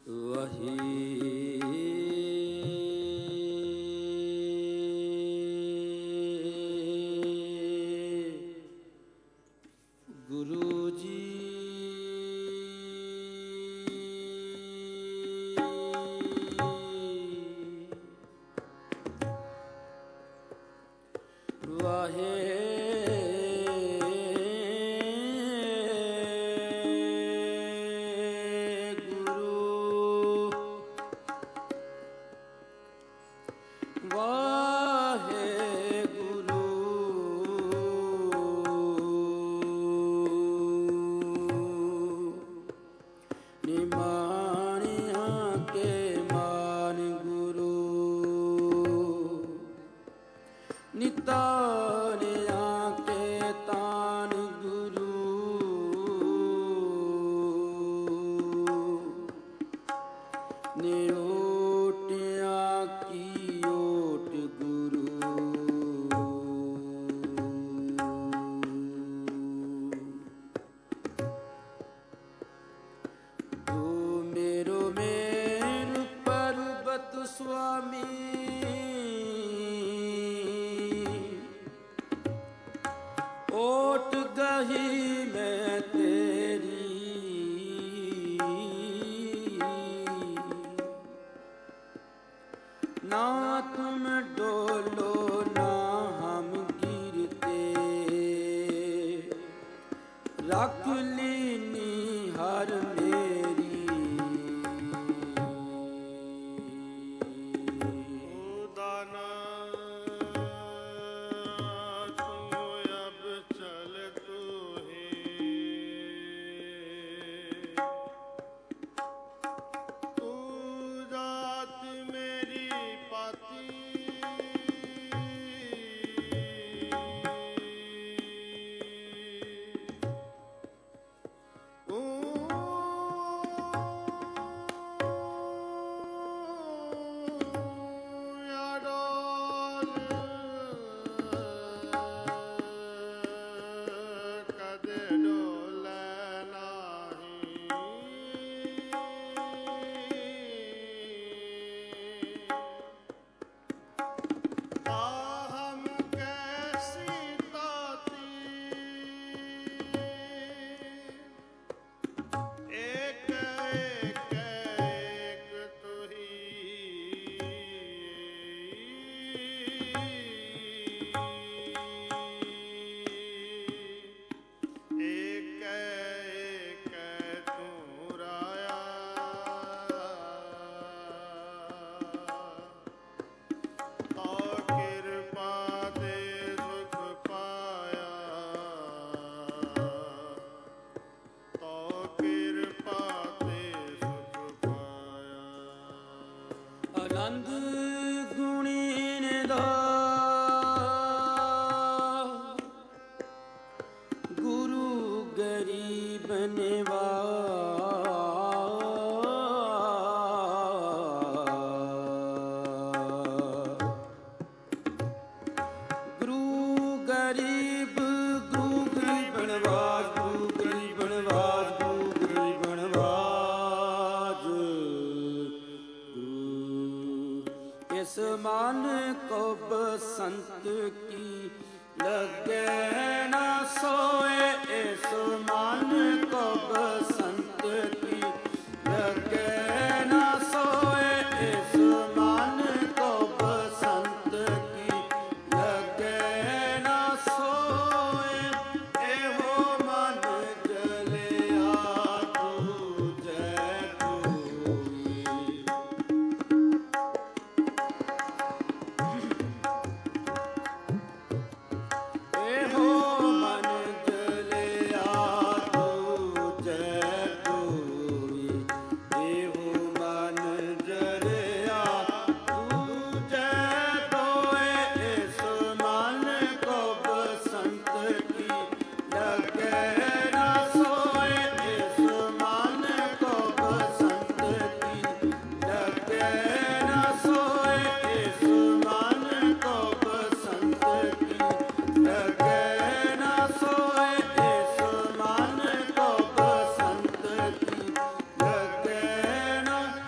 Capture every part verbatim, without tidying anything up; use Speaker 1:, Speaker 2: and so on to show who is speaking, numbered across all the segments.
Speaker 1: Lagena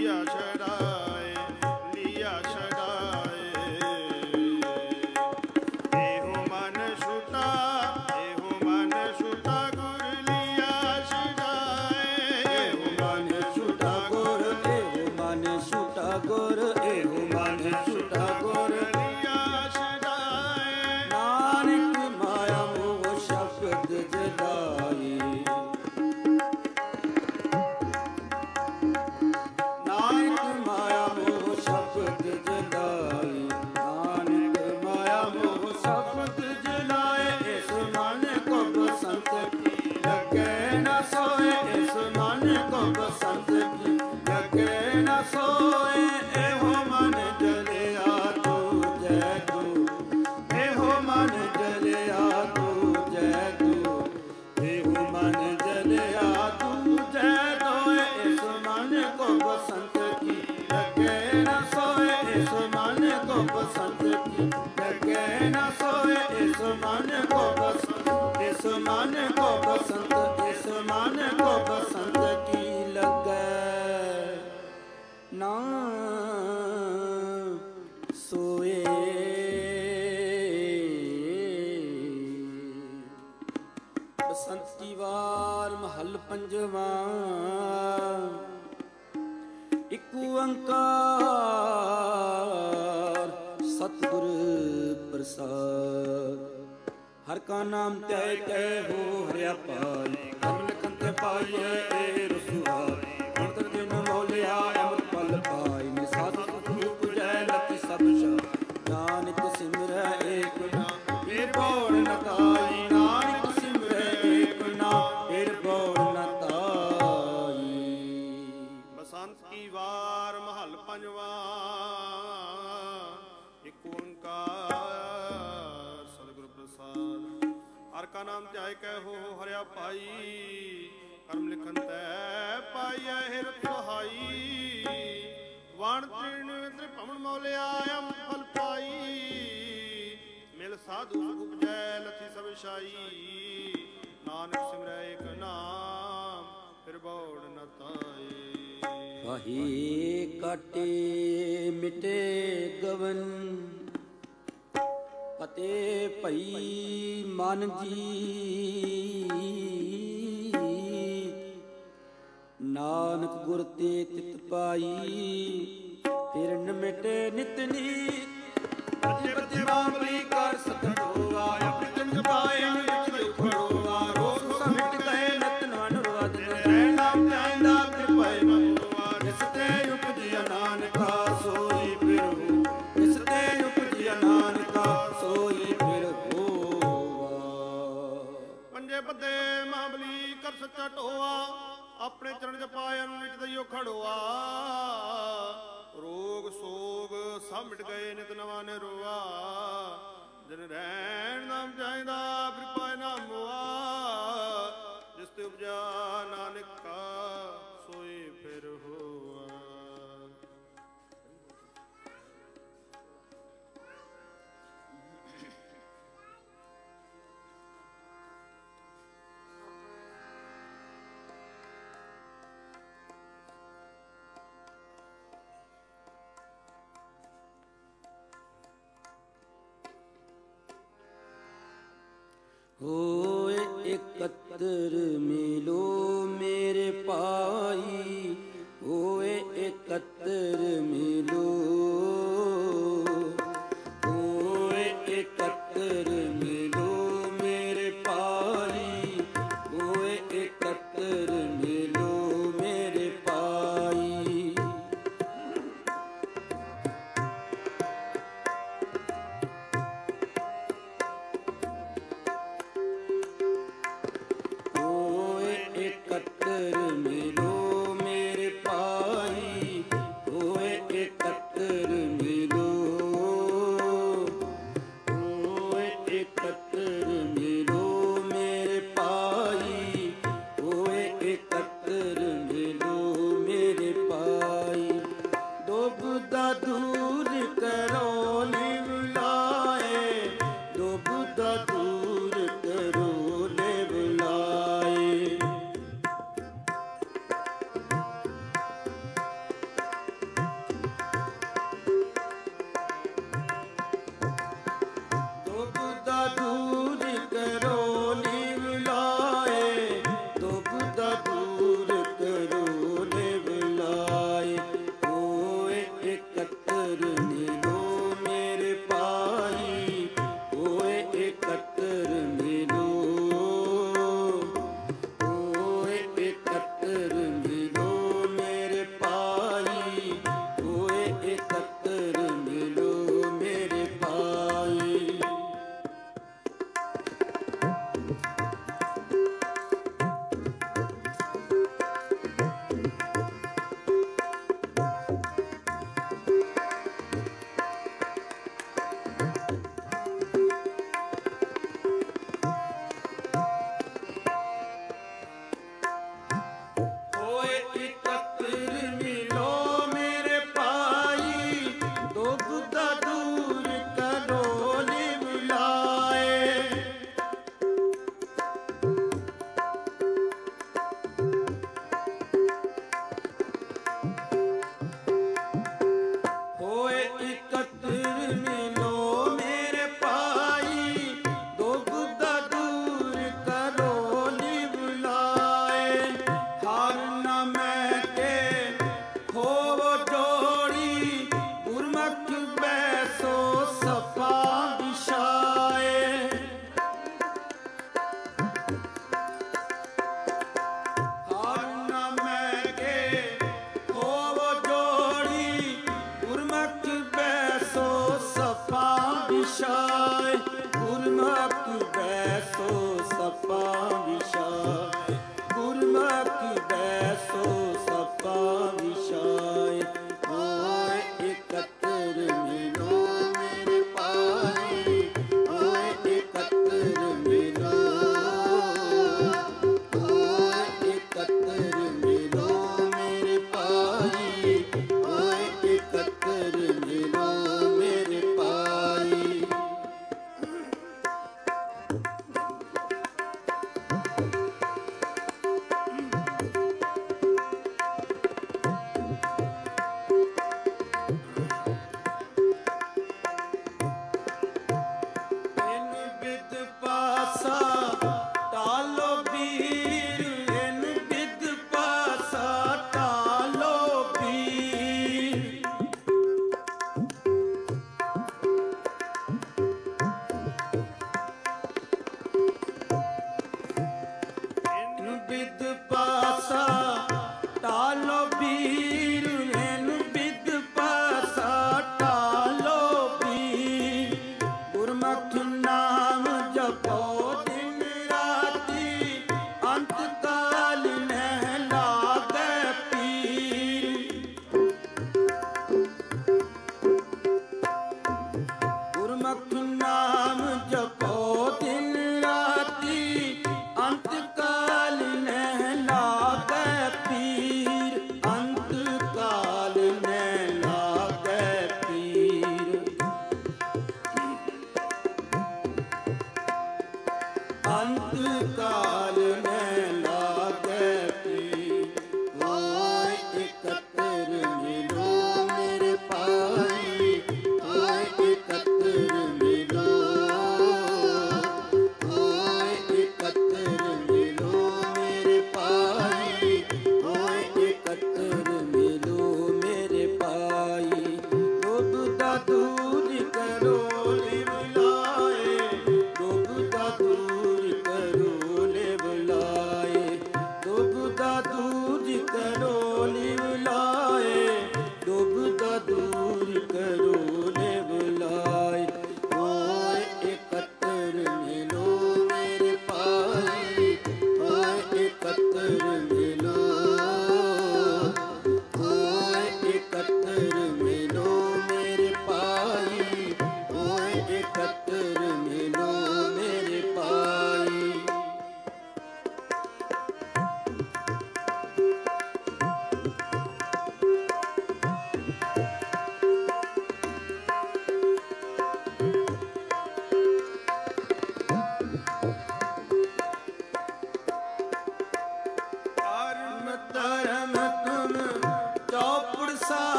Speaker 1: ਹੋਏ ਇਕੱਤਰ ਮਿਲੋ ਮੇਰੇ ਭਾਈ, ਹੋਏ ਇਕੱਤਰ ਮਿਲੋ, ਹੋਏ ਇਕੱਤਰ ਮਿਲੋ ਮੇਰੇ ਭਾਈ, ਹੋਏ ਇਕੱਤਰ ਮਿਲੋ ਮੇਰੇ ਭਾਈ। ਇਕੱਤਰ ਮਿਲੋ ਮੇਰੇ ਭਾਈ,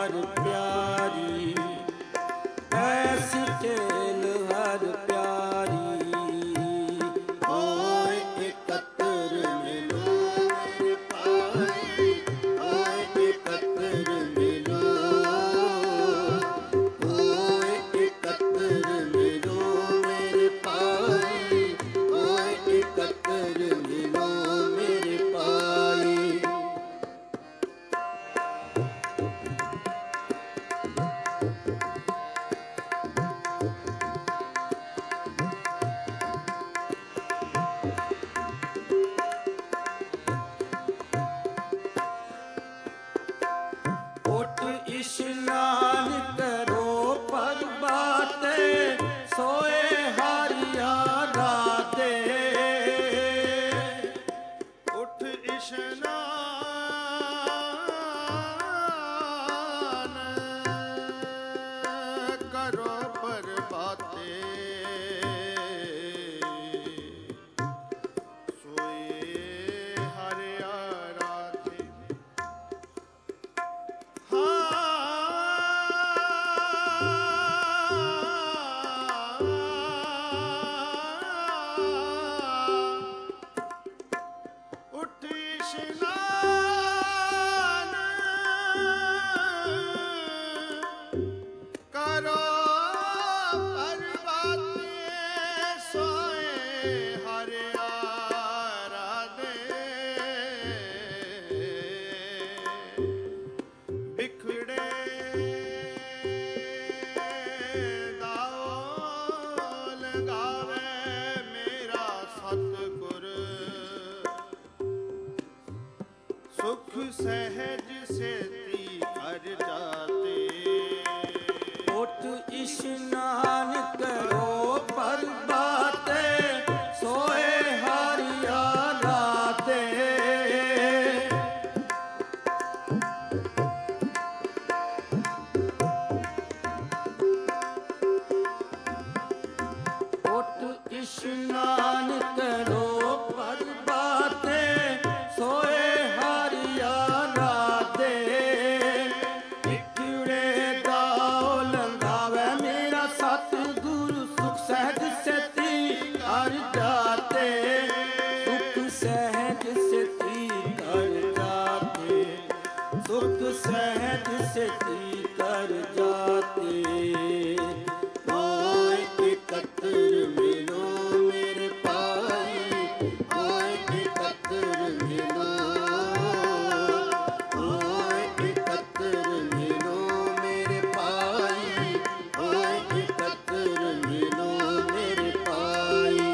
Speaker 1: हर प्यारी, ऐसी खेल हर प्यारी। होए एकत्र मिलो मेरे पाई, होए एकत्र मिलो, होए एकत्र मिलो मेरे पाई, होए एकत्र मिलो मेरे पाई। उठ इशनान करो प्रभाते, सोए हारिया राते।
Speaker 2: उठ इशनान करो प्रभाते, सोए हरिया राते। उठ इशनान करो प्रभाते, सोए हरिया राधे। बिखड़े दाओ लगावे मेरा सतगुर, सुख सहज सेती कर जाते।
Speaker 1: उठ इशनान करो प्रभाते, सोए हारिया राते। उठ इशनान करो प्रभाते, सोए हारिया राते। बिखड़े दाओ लंघावे मेरा सतगुरु, सुख सहज सेती कर जाते। सुख सहज सेती कर जाते, सुख सहज सेती कर जाते। होए एकत्र मिलो मेरे पाई, होए एकत्र मिलो, होए एकत्र मिलो मेरे पाई, होए एकत्र मिलो मेरे पाई।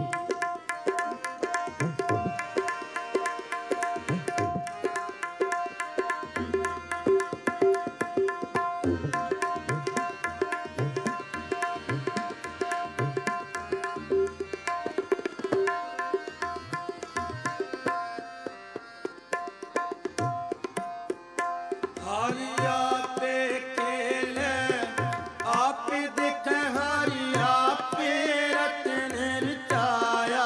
Speaker 1: हारिया पे खेले आप दिख, हारिया पे रतन रचाया।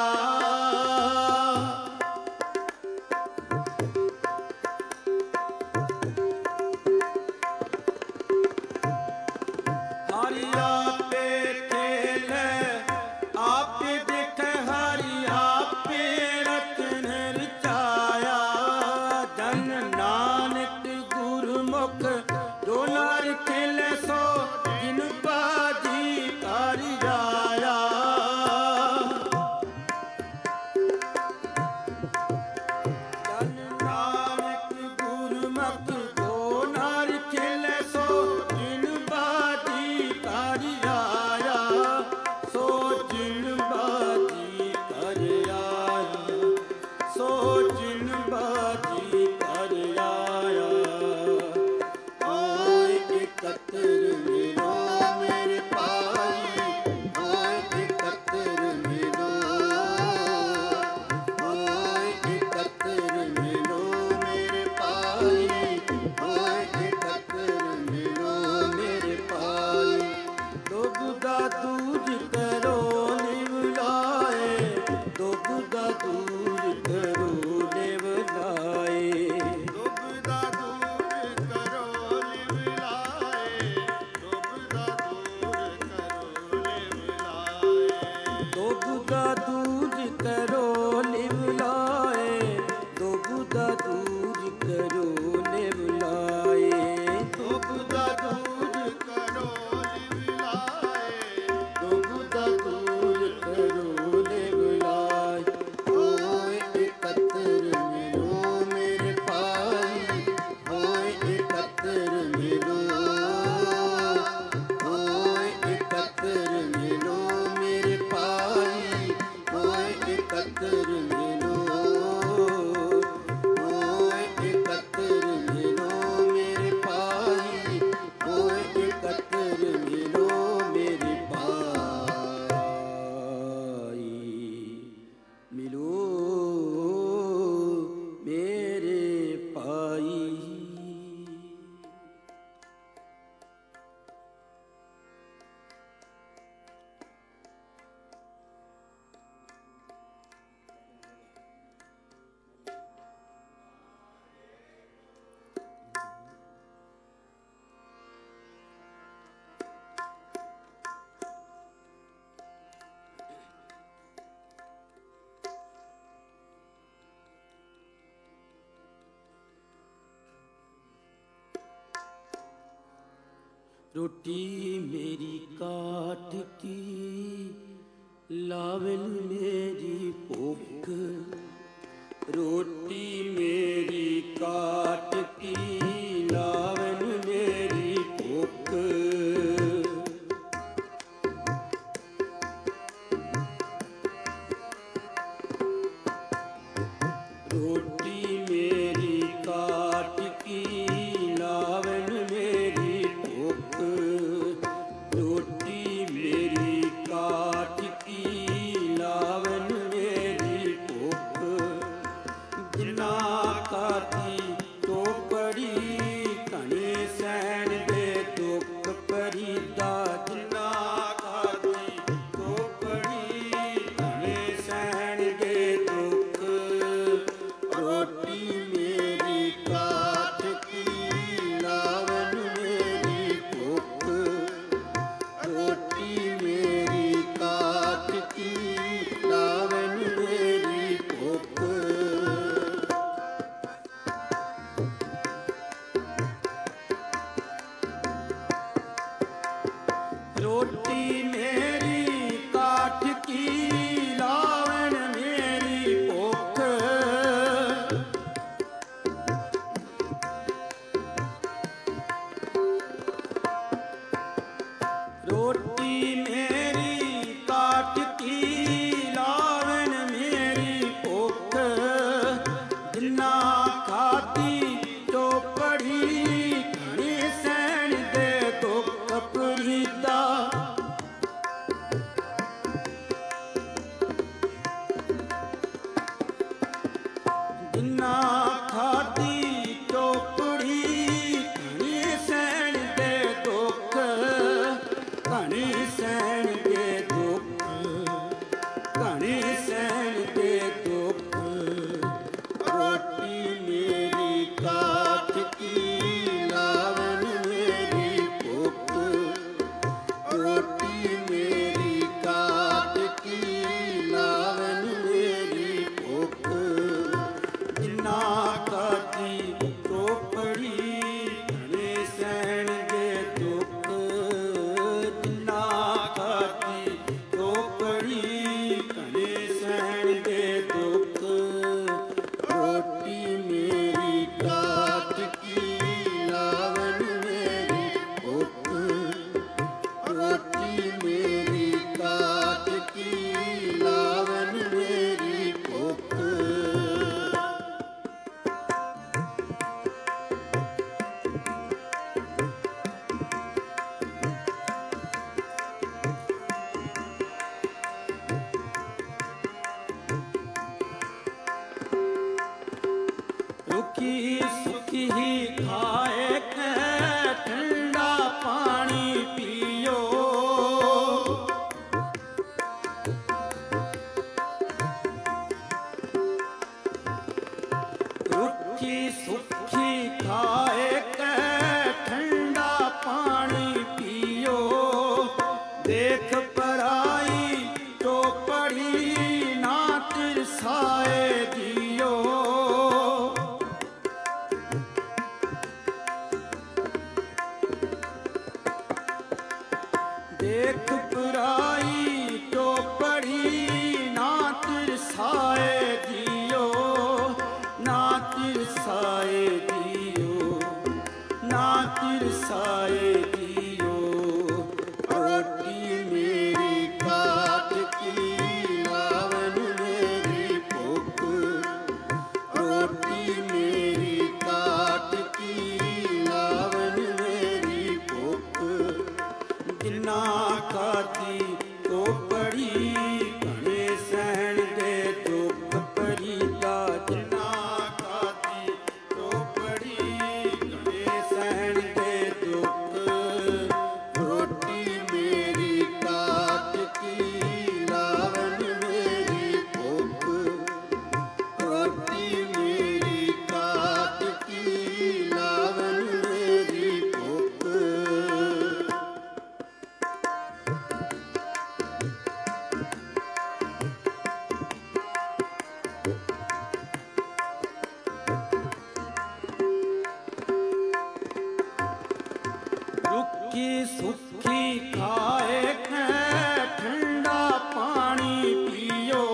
Speaker 1: हारिया पे खेले आप दिख, हारिया पे रतन रचाया। धन नानक गुरमुख डोलार खेले, सो जिन बाजी कर जाया। धन नानक गुरमुख डोलार खेले, सो जिन बाजी कर जाया। सो जिन बाजी कर आया, सो जिन बाजी कर आया। होए एकत्र मिलो रोटी मेरी काट की लावन मेरी भूख, रोटी मेरी काट की लावन मेरी भूख। रोटी मेरी काट की लावन मेरी भूख, रोटी मेरी काट की लावन मेरी भूख। जिना काती तो पड़ी घने सैन दे दुख परीदा, जिना काती तो पड़ी घने सैन दे दुख। रोटी मेरी काट की लावन मेरी भूख, रोटी मेरी काट की लावन मेरी भूख। रोटी मेरी काट की लावन मेरी भूख। रोटी मेरी काट की लावन मेरी भूख। जिन्ना खाती तो पड़ी घने सैन दे दुख परीदा। जिन्ना खाती तो पड़ी घने सैन दे दुख, घने सैन दे दुख, घने सैन दे दुख। रोटी मेरी काट की लावन मेरी भूख, रोटी मेरी काट की लावन मेरी भूख। जिन्ना काती तो पड़ी घने सैन दे दुख, जिन्ना काती तो पड़ी घने सैन दे दुख। रोटी मेरी काट की लावन मेरी भूख, रोटी मेरी काट की लावन मेरी भूख। रुखी सुखी ही खाए के ठंडा पानी पियो। रुखी सुखी खाए के ठंडा पानी पियो। देख पराई तो पड़ी ना तिरसाए दियो। देख पराई तो पड़ी ना तिरसाए दियो, ना तिरसाए दियो, ना तिरसाए दियो। रोटी मेरी काट की लावन मेरी भूख, रोटी मेरी काट की लावन मेरी भूख। जिन्ना खाती तो पड़ी घने सैन दे दुख परीदा, जिन्ना खाती तो पड़ी घने सैन दे दुख। रोटी मेरी काट की लावन मेरी भूख, रोटी मेरी काट की लावन मेरी भूख। रुखी सुखी खाए कै ठंडा पानी पियो।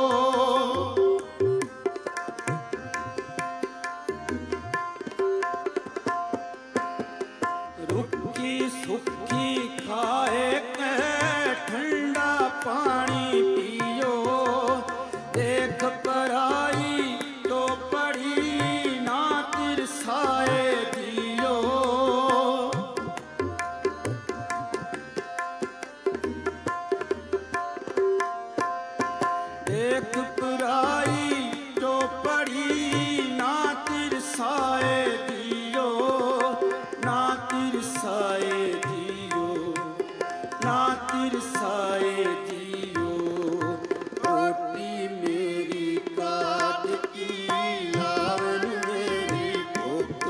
Speaker 1: रुखी सुखी खाए कै ठंडा पानी पियो। देख पराई तो पड़ी ना तिरसाए दियो। देख पराई तो पड़ी ना तिरसाए दियो। ना तिरसाए दियो, ना तिरसाए दियो। रोटी मेरी काट की लावन मेरी भूख।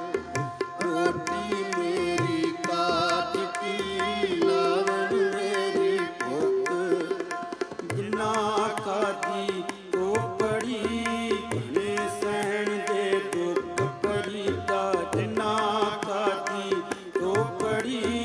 Speaker 1: रोटी मेरी काट की लावन मेरी भूख। जिन्ना खाधी तो पड़ी घने सहन दे दुख पड़ी दा। जिन्ना खाधी तो पड़ी